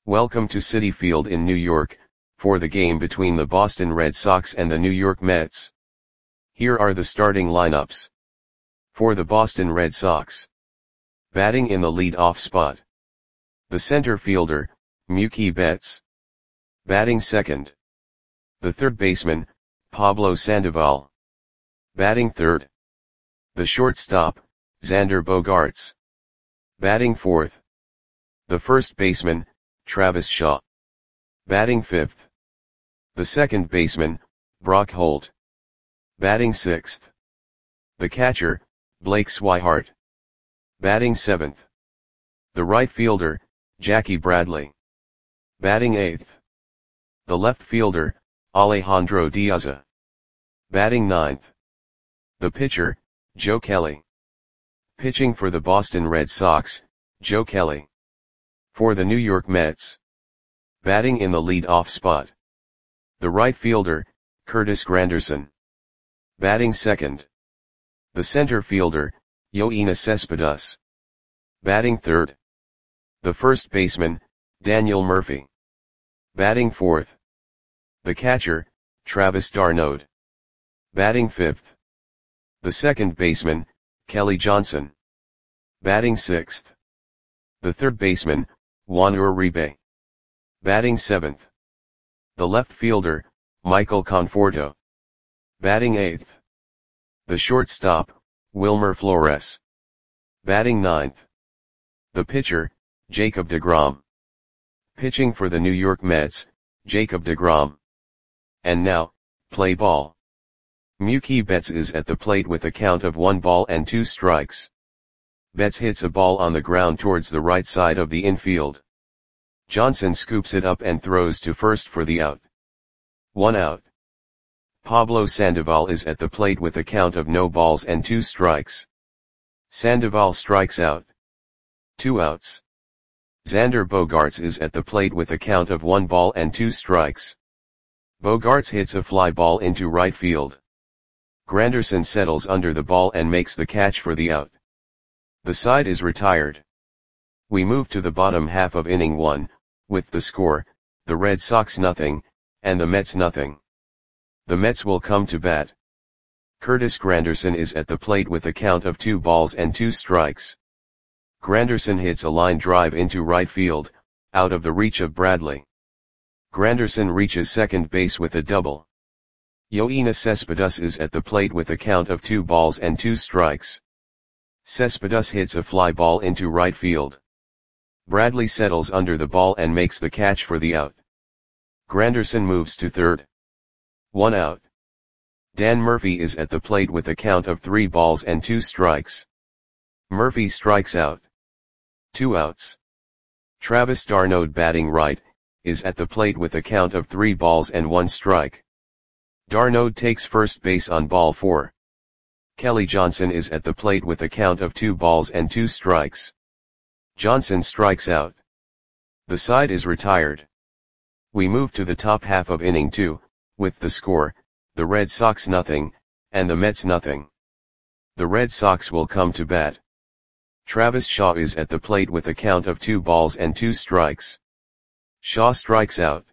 Welcome to Citi Field in New York, for the game between the Boston Red Sox and the New York Mets. Here are the starting lineups. For the Boston Red Sox. Batting in the lead-off spot. The center fielder, Mookie Betts. Batting second. The third baseman, Pablo Sandoval. Batting third. The shortstop, Xander Bogaerts. Batting fourth. The first baseman, Travis Shaw. Batting fifth. The second baseman, Brock Holt. Batting sixth. The catcher, Blake Swihart. Batting seventh. The right fielder, Jackie Bradley. Batting eighth. The left fielder, Alejandro Diaz. Batting ninth. The pitcher, Joe Kelly. Pitching for the Boston Red Sox, Joe Kelly. For the New York Mets. Batting in the lead-off spot. The right fielder, Curtis Granderson. Batting second. The center fielder, Yoenis Cespedes. Batting third. The first baseman, Daniel Murphy. Batting fourth. The catcher, Travis d'Arnaud. Batting fifth. The second baseman, Kelly Johnson. Batting sixth. The third baseman, Juan Uribe. Batting seventh. The left fielder, Michael Conforto. Batting eighth. The shortstop, Wilmer Flores. Batting ninth. The pitcher, Jacob deGrom. Pitching for the New York Mets, Jacob deGrom. And now, play ball. Mookie Betts is at the plate with a count of 1-2. Betts hits a ball on the ground towards the right side of the infield. Johnson scoops it up and throws to first for the out. 1 out. Pablo Sandoval is at the plate with a count of 0-2. Sandoval strikes out. 2 outs. Xander Bogaerts is at the plate with a count of 1-2. Bogaerts hits a fly ball into right field. Granderson settles under the ball and makes the catch for the out. The side is retired. We move to the bottom half of inning 1, with the score, the Red Sox 0, and the Mets 0. The Mets will come to bat. Curtis Granderson is at the plate with a count of 2-2. Granderson hits a line drive into right field, out of the reach of Bradley. Granderson reaches second base with a double. Yoenis Cespedes is at the plate with a count of 2-2. Cespedes hits a fly ball into right field. Bradley settles under the ball and makes the catch for the out. Granderson moves to third. 1 out. Dan Murphy is at the plate with a count of 3-2. Murphy strikes out. 2 outs. Travis d'Arnaud, batting right, is at the plate with a count of 3-1. d'Arnaud takes first base on ball 4. Kelly Johnson is at the plate with a count of 2-2. Johnson strikes out. The side is retired. We move to the top half of inning 2, with the score, the Red Sox 0, and the Mets 0. The Red Sox will come to bat. Travis Shaw is at the plate with a count of 2-2. Shaw strikes out.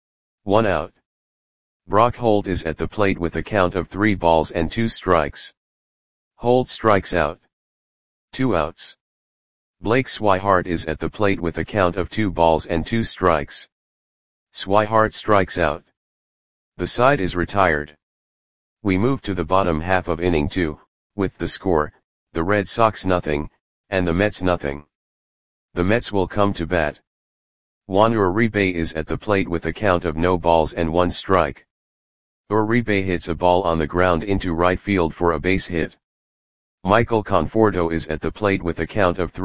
1 out. Brock Holt is at the plate with a count of 3-2. Holt strikes out. 2 outs. Blake Swihart is at the plate with a count of 2-2. Swihart strikes out. The side is retired. We move to the bottom half of inning 2, with the score, the Red Sox 0, and the Mets 0. The Mets will come to bat. Juan Uribe is at the plate with a count of 0-1. Uribe hits a ball on the ground into right field for a base hit. Michael Conforto is at the plate with a count of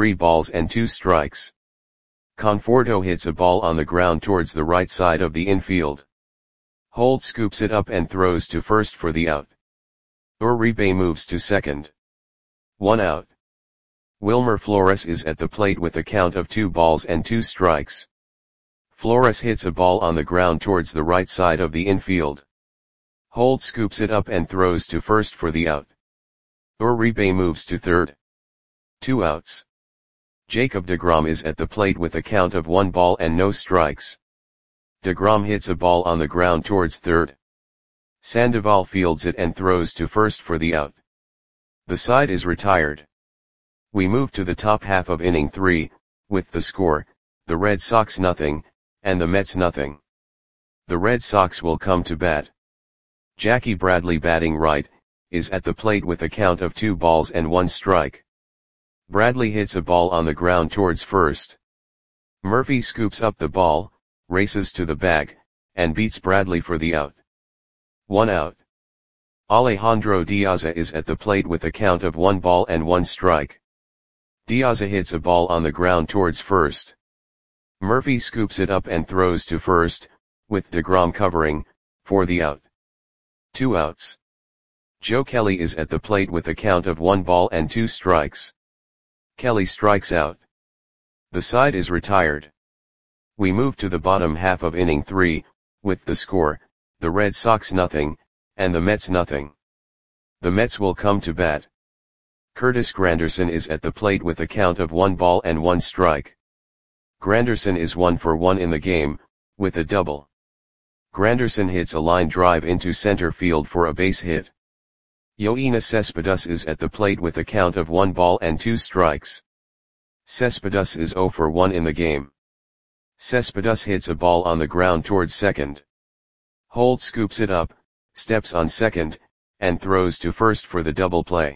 3-2. Conforto hits a ball on the ground towards the right side of the infield. Holt scoops it up and throws to first for the out. Uribe moves to second. 1 out. Wilmer Flores is at the plate with a count of 2-2. Flores hits a ball on the ground towards the right side of the infield. Holt scoops it up and throws to first for the out. Uribe moves to third. 2 outs. Jacob deGrom is at the plate with a count of 1 ball and no strikes. deGrom hits a ball on the ground towards third. Sandoval fields it and throws to first for the out. The side is retired. We move to the top half of inning 3, with the score, the Red Sox nothing, and the Mets nothing. The Red Sox will come to bat. Jackie Bradley, batting right, is at the plate with a count of 2 balls and 1 strike. Bradley hits a ball on the ground towards first. Murphy scoops up the ball, races to the bag, and beats Bradley for the out. 1 out. Alejandro Diaza is at the plate with a count of 1 ball and 1 strike. Diaza hits a ball on the ground towards first. Murphy scoops it up and throws to first, with deGrom covering, for the out. 2 outs. Joe Kelly is at the plate with a count of 1 ball and 2 strikes. Kelly strikes out. The side is retired. We move to the bottom half of inning 3, with the score, the Red Sox nothing, and the Mets nothing. The Mets will come to bat. Curtis Granderson is at the plate with a count of 1 ball and 1 strike. Granderson is 1 for 1 in the game, with a double. Granderson hits a line drive into center field for a base hit. Yoenis Cespedes is at the plate with a count of 1 ball and 2 strikes. Cespedes is 0 for 1 in the game. Cespedes hits a ball on the ground towards second. Holt scoops it up, steps on second, and throws to first for the double play.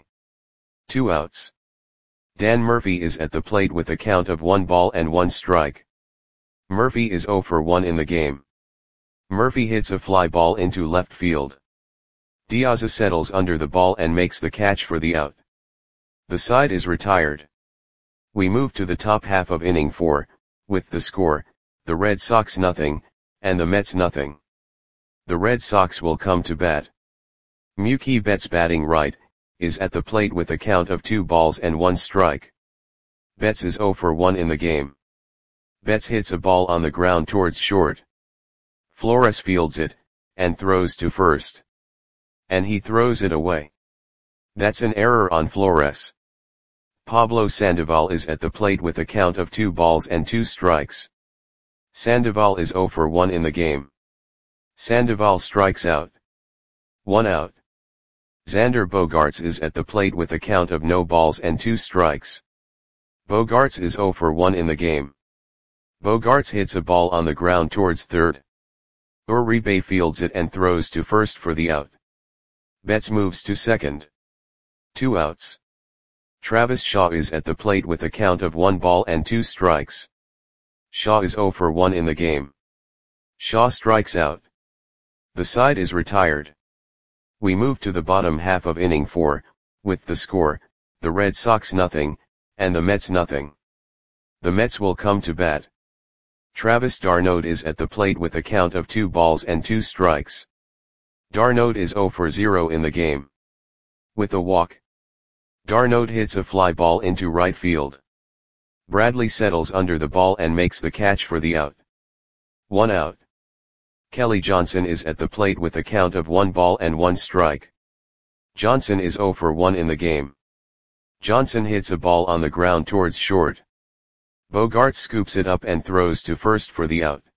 2 outs. Dan Murphy is at the plate with a count of 1 ball and 1 strike. Murphy is 0 for 1 in the game. Murphy hits a fly ball into left field. Diaza settles under the ball and makes the catch for the out. The side is retired. We move to the top half of inning 4, with the score, the Red Sox nothing, and the Mets nothing. The Red Sox will come to bat. Mookie Betts, batting right, is at the plate with a count of 2 balls and 1 strike. Betts is 0 for 1 in the game. Betts hits a ball on the ground towards short. Flores fields it, and throws to first. And he throws it away. That's an error on Flores. Pablo Sandoval is at the plate with a count of 2 balls and 2 strikes. Sandoval is 0 for 1 in the game. Sandoval strikes out. 1 out. Xander Bogaerts is at the plate with a count of no balls and 2 strikes. Bogaerts is 0 for 1 in the game. Bogaerts hits a ball on the ground towards third. Uribe fields it and throws to first for the out. Betts moves to second. 2 outs. Travis Shaw is at the plate with a count of 1 ball and 2 strikes. Shaw is 0 for 1 in the game. Shaw strikes out. The side is retired. We move to the bottom half of inning 4, with the score, the Red Sox nothing, and the Mets nothing. The Mets will come to bat. Travis d'Arnaud is at the plate with a count of 2 balls and 2 strikes. d'Arnaud is 0 for 0 in the game. With a walk, d'Arnaud hits a fly ball into right field. Bradley settles under the ball and makes the catch for the out. 1 out. Kelly Johnson is at the plate with a count of 1 ball and 1 strike. Johnson is 0 for 1 in the game. Johnson hits a ball on the ground towards short. Bogaerts scoops it up and throws to first for the out.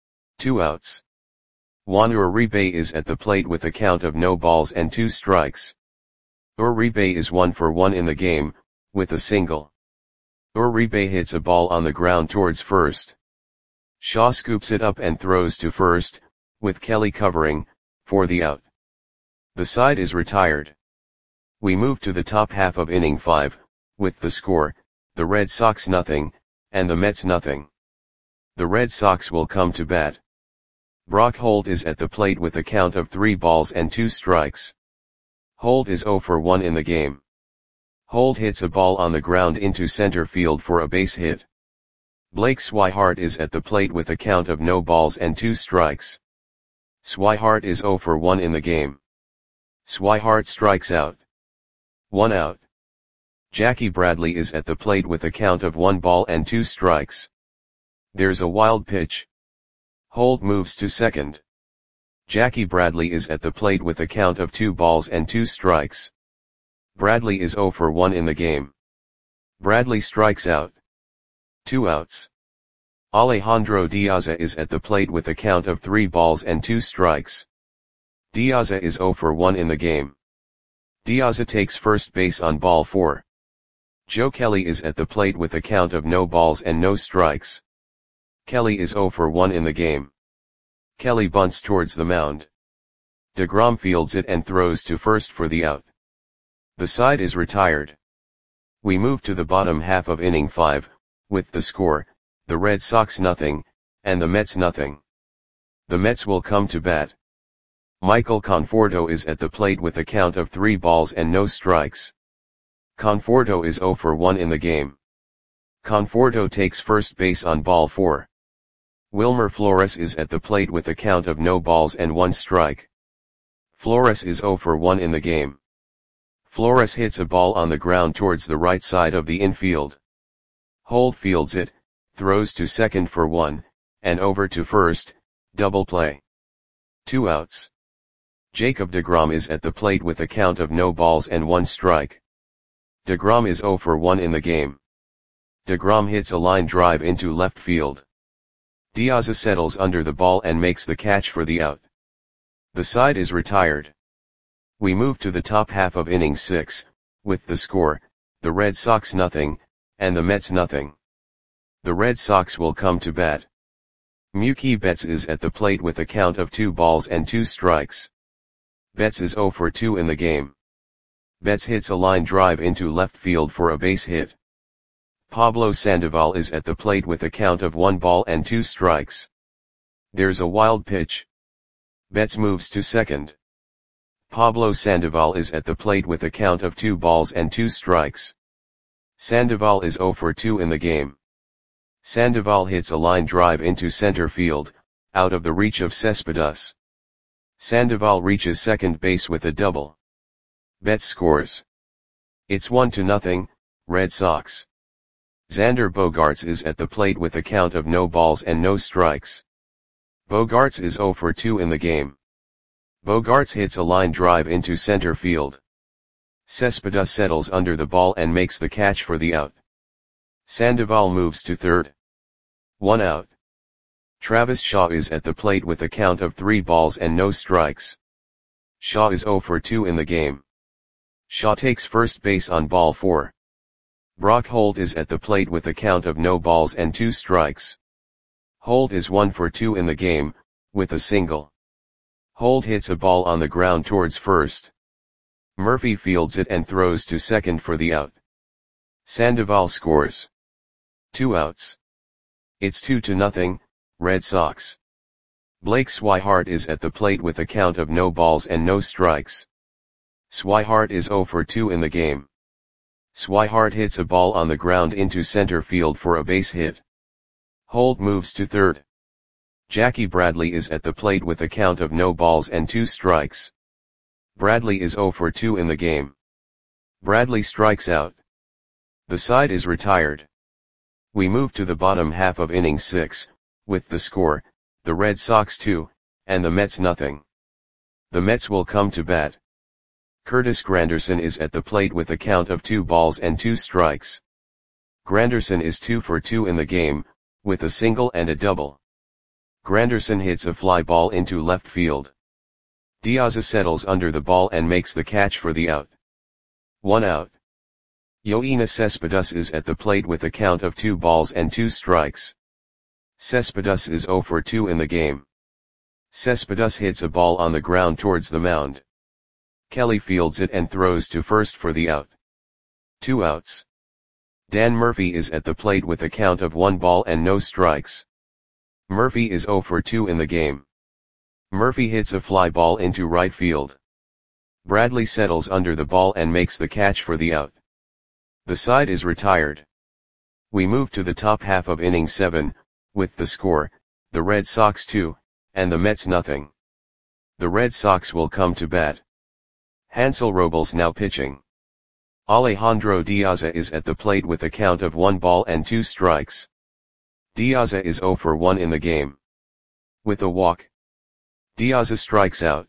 2 outs. Juan Uribe is at the plate with a count of no balls and 2 strikes. Uribe is 1 for 1 in the game, with a single. Uribe hits a ball on the ground towards first. Shaw scoops it up and throws to first, with Kelly covering, for the out. The side is retired. We move to the top half of inning 5, with the score, the Red Sox nothing, and the Mets nothing. The Red Sox will come to bat. Brock Holt is at the plate with a count of 3 balls and 2 strikes. Holt is 0 for 1 in the game. Holt hits a ball on the ground into center field for a base hit. Blake Swihart is at the plate with a count of no balls and 2 strikes. Swihart is 0 for 1 in the game. Swihart strikes out. 1 out. Jackie Bradley is at the plate with a count of 1 ball and 2 strikes. There's a wild pitch. Holt moves to second. Jackie Bradley is at the plate with a count of 2 balls and 2 strikes. Bradley is 0 for 1 in the game. Bradley strikes out. 2 outs. Alejandro Diaza is at the plate with a count of 3 balls and 2 strikes. Diaza is 0 for 1 in the game. Diaza takes first base on ball 4. Joe Kelly is at the plate with a count of no balls and no strikes. Kelly is 0 for 1 in the game. Kelly bunts towards the mound. DeGrom fields it and throws to first for the out. The side is retired. We move to the bottom half of inning 5, with the score, the Red Sox nothing, and the Mets nothing. The Mets will come to bat. Michael Conforto is at the plate with a count of 3 balls and no strikes. Conforto is 0 for 1 in the game. Conforto takes first base on ball 4. Wilmer Flores is at the plate with a count of no balls and 1 strike. Flores is 0 for 1 in the game. Flores hits a ball on the ground towards the right side of the infield. Holt fields it, throws to second for 1, and over to first, double play. 2 outs. Jacob deGrom is at the plate with a count of no balls and 1 strike. deGrom is 0 for 1 in the game. deGrom hits a line drive into left field. Diaza settles under the ball and makes the catch for the out. The side is retired. We move to the top half of inning 6, with the score, the Red Sox nothing, and the Mets nothing. The Red Sox will come to bat. Mookie Betts is at the plate with a count of 2 balls and 2 strikes. Betts is 0 for 2 in the game. Betts hits a line drive into left field for a base hit. Pablo Sandoval is at the plate with a count of 1 ball and 2 strikes. There's a wild pitch. Betts moves to second. Pablo Sandoval is at the plate with a count of 2 balls and 2 strikes. Sandoval is 0 for 2 in the game. Sandoval hits a line drive into center field, out of the reach of Cespedes. Sandoval reaches second base with a double. Betts scores. It's 1-0, Red Sox. Xander Bogaerts is at the plate with a count of no balls and no strikes. Bogaerts is 0 for 2 in the game. Bogaerts hits a line drive into center field. Cespedes settles under the ball and makes the catch for the out. Sandoval moves to third. 1 out. Travis Shaw is at the plate with a count of 3 balls and no strikes. Shaw is 0 for 2 in the game. Shaw takes first base on ball 4. Brock Holt is at the plate with a count of no balls and 2 strikes. Holt is 1 for 2 in the game, with a single. Holt hits a ball on the ground towards first. Murphy fields it and throws to second for the out. Sandoval scores. 2 outs. It's 2-0, Red Sox. Blake Swihart is at the plate with a count of no balls and no strikes. Swihart is 0 for 2 in the game. Swihart hits a ball on the ground into center field for a base hit. Holt moves to third. Jackie Bradley is at the plate with a count of no balls and 2 strikes. Bradley is 0 for 2 in the game. Bradley strikes out. The side is retired. We move to the bottom half of inning 6, with the score, the Red Sox 2, and the Mets nothing. The Mets will come to bat. Curtis Granderson is at the plate with a count of 2 balls and 2 strikes. Granderson is 2 for 2 in the game, with a single and a double. Granderson hits a fly ball into left field. Diaza settles under the ball and makes the catch for the out. 1 out. Yoenis Cespedes is at the plate with a count of 2 balls and 2 strikes. Cespedes is 0 for 2 in the game. Cespedes hits a ball on the ground towards the mound. Kelly fields it and throws to first for the out. 2 outs. Dan Murphy is at the plate with a count of 1 ball and no strikes. Murphy is 0 for 2 in the game. Murphy hits a fly ball into right field. Bradley settles under the ball and makes the catch for the out. The side is retired. We move to the top half of inning 7, with the score, the Red Sox 2, and the Mets nothing. The Red Sox will come to bat. Hansel Robles now pitching. Alejandro Diaza is at the plate with a count of 1 ball and 2 strikes. Diaza is 0 for 1 in the game. With a walk, Diaza strikes out.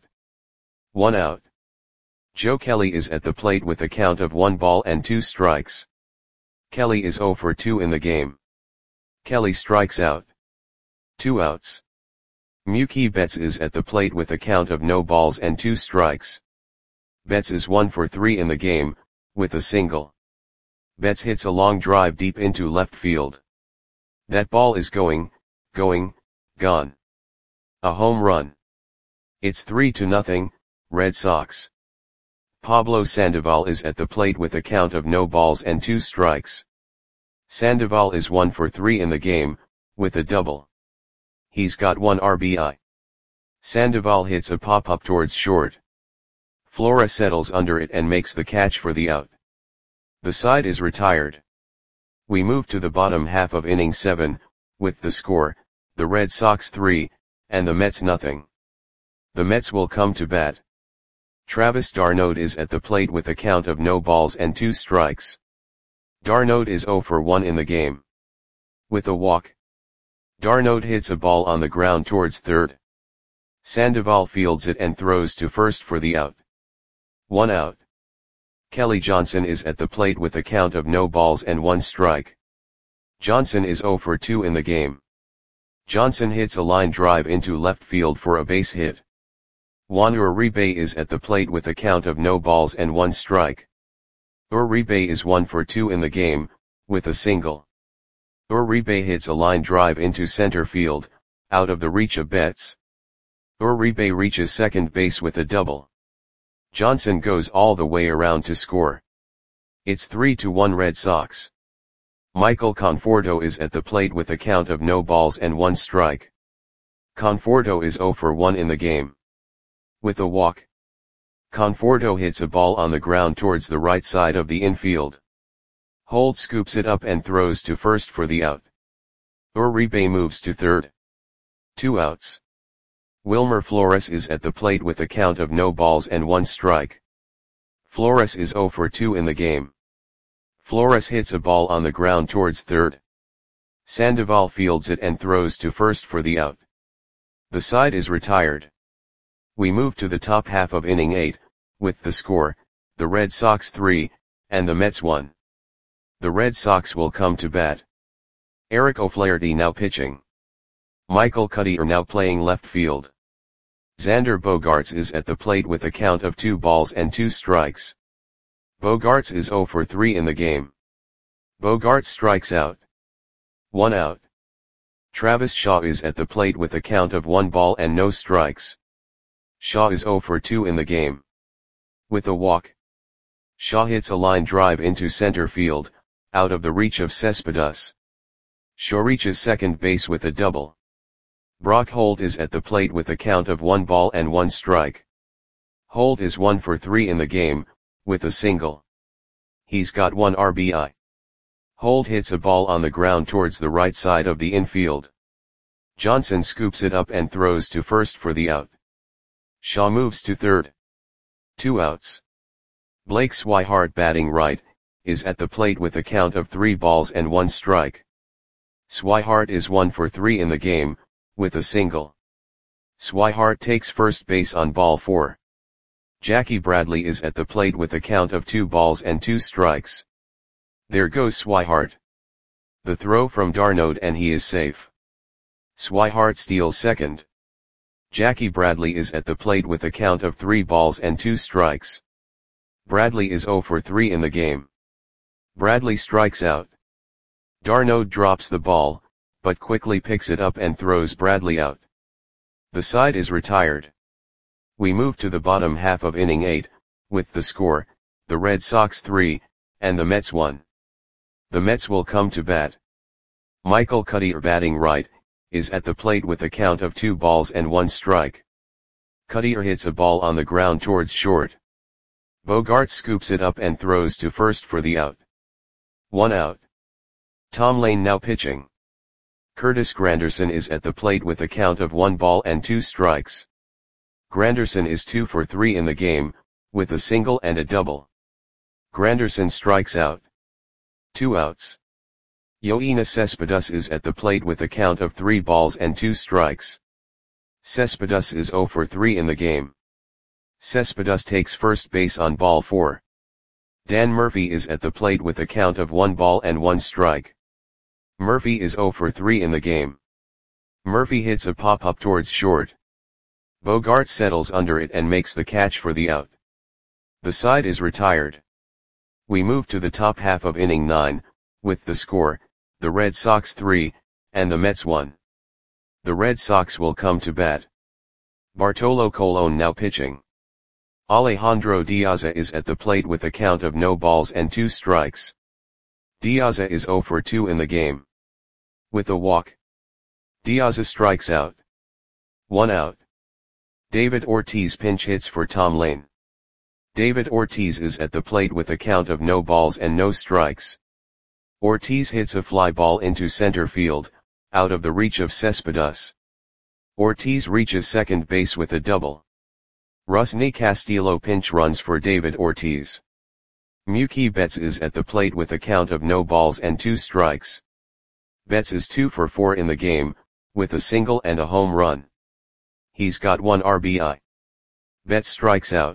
1 out. Joe Kelly is at the plate with a count of 1 ball and 2 strikes. Kelly is 0 for 2 in the game. Kelly strikes out. 2 outs. Mookie Betts is at the plate with a count of no balls and 2 strikes. Betts is 1 for 3 in the game, with a single. Betts hits a long drive deep into left field. That ball is going, gone. A home run. It's 3-0, Red Sox. Pablo Sandoval is at the plate with a count of no balls and 2 strikes. Sandoval is 1 for 3 in the game, with a double. He's got 1 RBI. Sandoval hits a pop-up towards short. Flores settles under it and makes the catch for the out. The side is retired. We move to the bottom half of inning 7, with the score, the Red Sox 3, and the Mets nothing. The Mets will come to bat. Travis d'Arnaud is at the plate with a count of no balls and 2 strikes. d'Arnaud is 0 for 1 in the game. With a walk. d'Arnaud hits a ball on the ground towards third. Sandoval fields it and throws to first for the out. 1 out. Kelly Johnson is at the plate with a count of no balls and 1 strike. Johnson is 0 for 2 in the game. Johnson hits a line drive into left field for a base hit. Juan Uribe is at the plate with a count of no balls and 1 strike. Uribe is 1 for 2 in the game, with a single. Uribe hits a line drive into center field, out of the reach of Betts. Uribe reaches second base with a double. Johnson goes all the way around to score. It's 3-1 Red Sox. Michael Conforto is at the plate with a count of no balls and 1 strike. Conforto is 0 for 1 in the game. With a walk. Conforto hits a ball on the ground towards the right side of the infield. Holt scoops it up and throws to first for the out. Uribe moves to third. 2 outs. Wilmer Flores is at the plate with a count of no balls and 1 strike. Flores is 0 for 2 in the game. Flores hits a ball on the ground towards third. Sandoval fields it and throws to first for the out. The side is retired. We move to the top half of inning 8, with the score, the Red Sox 3, and the Mets 1. The Red Sox will come to bat. Eric O'Flaherty now pitching. Michael Cuddyer now playing left field. Xander Bogaerts is at the plate with a count of 2 balls and 2 strikes. Bogaerts is 0 for 3 in the game. Bogaerts strikes out. 1 out. Travis Shaw is at the plate with a count of 1 ball and no strikes. Shaw is 0 for 2 in the game. With a walk. Shaw hits a line drive into center field, out of the reach of Cespedes. Shaw reaches second base with a double. Brock Holt is at the plate with a count of 1 ball and 1 strike. Holt is 1 for 3 in the game, with a single. He's got 1 RBI. Holt hits a ball on the ground towards the right side of the infield. Johnson scoops it up and throws to first for the out. Shaw moves to third. 2 outs. Blake Swihart batting right, is at the plate with a count of 3 balls and 1 strike. Swihart is 1 for 3 in the game, with a single. Swihart takes first base on ball 4. Jackie Bradley is at the plate with a count of 2 balls and 2 strikes. There goes Swihart. The throw from d'Arnaud and he is safe. Swihart steals second. Jackie Bradley is at the plate with a count of 3 balls and 2 strikes. Bradley is 0 for 3 in the game. Bradley strikes out. d'Arnaud drops the ball, but quickly picks it up and throws Bradley out. The side is retired. We move to the bottom half of inning 8, with the score, the Red Sox 3, and the Mets 1. The Mets will come to bat. Michael Cuddyer batting right, is at the plate with a count of 2 balls and 1 strike. Cuddyer hits a ball on the ground towards short. Bogaerts scoops it up and throws to first for the out. 1 out. Tom Lane now pitching. Curtis Granderson is at the plate with a count of 1 ball and 2 strikes. Granderson is 2 for 3 in the game, with a single and a double. Granderson strikes out. 2 outs. Yoenis Cespedes is at the plate with a count of 3 balls and 2 strikes. Cespedes is 0 for 3 in the game. Cespedes takes first base on ball 4. Dan Murphy is at the plate with a count of 1 ball and 1 strike. Murphy is 0 for 3 in the game. Murphy hits a pop-up towards short. Bogart settles under it and makes the catch for the out. The side is retired. We move to the top half of inning 9, with the score, the Red Sox 3, and the Mets 1. The Red Sox will come to bat. Bartolo Colon now pitching. Alejandro Diaza is at the plate with a count of no balls and 2 strikes. Diaza is 0 for 2 in the game. With a walk. Diaza strikes out. 1 out. David Ortiz pinch hits for Tom Lane. David Ortiz is at the plate with a count of no balls and no strikes. Ortiz hits a fly ball into center field, out of the reach of Cespedes. Ortiz reaches second base with a double. Rusney Castillo pinch runs for David Ortiz. Mookie Betts is at the plate with a count of no balls and 2 strikes. Betts is 2 for 4 in the game, with a single and a home run. He's got 1 RBI. Betts strikes out.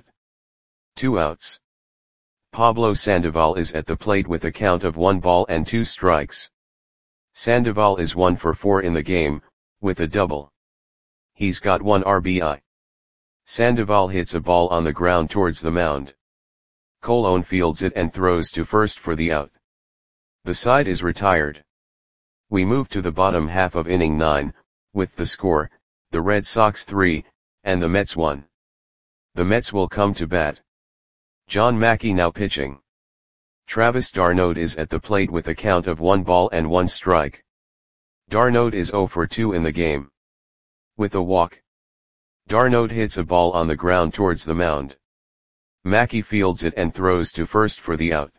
2 outs. Pablo Sandoval is at the plate with a count of 1 ball and 2 strikes. Sandoval is 1 for 4 in the game, with a double. He's got 1 RBI. Sandoval hits a ball on the ground towards the mound. Colon fields it and throws to first for the out. The side is retired. We move to the bottom half of inning 9, with the score, the Red Sox 3, and the Mets 1. The Mets will come to bat. John Mackey now pitching. Travis d'Arnaud is at the plate with a count of 1 ball and 1 strike. d'Arnaud is 0 for 2 in the game. With a walk. d'Arnaud hits a ball on the ground towards the mound. Mackey fields it and throws to first for the out.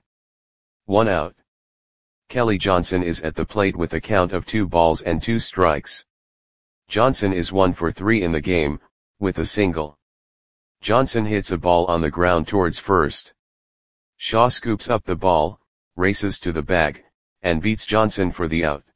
1 out. Kelly Johnson is at the plate with a count of 2 balls and 2 strikes. Johnson is 1 for 3 in the game, with a single. Johnson hits a ball on the ground towards first. Shaw scoops up the ball, races to the bag, and beats Johnson for the out.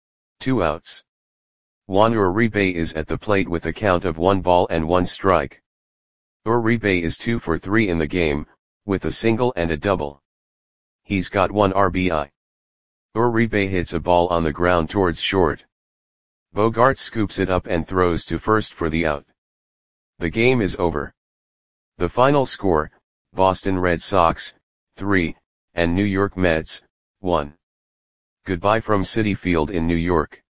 2 outs. Juan Uribe is at the plate with a count of 1 ball and 1 strike. Uribe is 2 for 3 in the game, with a single and a double. He's got 1 RBI. Uribe hits a ball on the ground towards short. Bogart scoops it up and throws to first for the out. The game is over. The final score, Boston Red Sox, 3, and New York Mets, 1. Goodbye from Citi Field in New York.